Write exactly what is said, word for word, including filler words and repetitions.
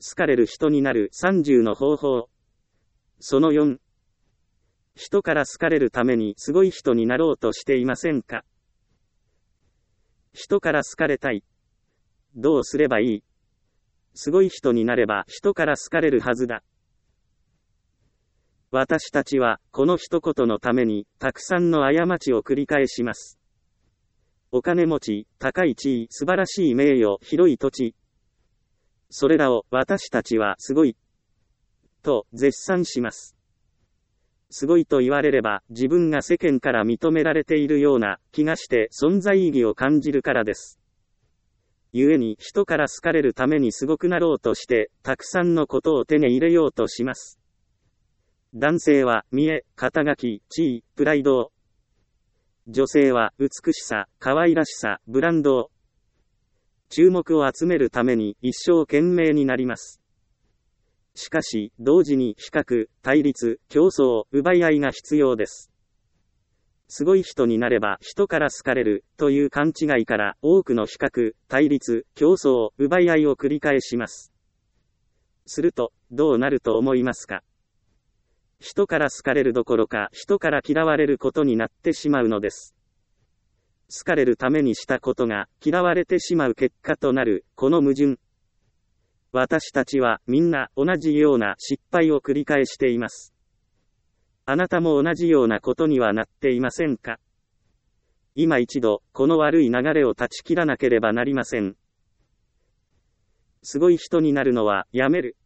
好かれる人になるさんじゅうの方法。そのよん。人から好かれるためにすごい人になろうとしていませんか？人から好かれたい。どうすればいい？すごい人になれば人から好かれるはずだ。私たちはこの一言のためにたくさんの過ちを繰り返します。お金持ち、高い地位、素晴らしい名誉、広い土地。それらを私たちはすごいと絶賛します。すごいと言われれば自分が世間から認められているような気がして存在意義を感じるからです。故に人から好かれるためにすごくなろうとしてたくさんのことを手に入れようとします。男性は見栄、肩書き、地位、プライドを。女性は美しさ、可愛らしさ、ブランドを。注目を集めるために一生懸命になります。しかし、同時に比較、対立、競争、奪い合いが必要です。すごい人になれば人から好かれるという勘違いから多くの比較、対立、競争、奪い合いを繰り返します。すると、どうなると思いますか？人から好かれるどころか人から嫌われることになってしまうのです。好かれるためにしたことが嫌われてしまう結果となる、この矛盾。私たちはみんな同じような失敗を繰り返しています。あなたも同じようなことにはなっていませんか？今一度、この悪い流れを断ち切らなければなりません。すごい人になるのはやめる。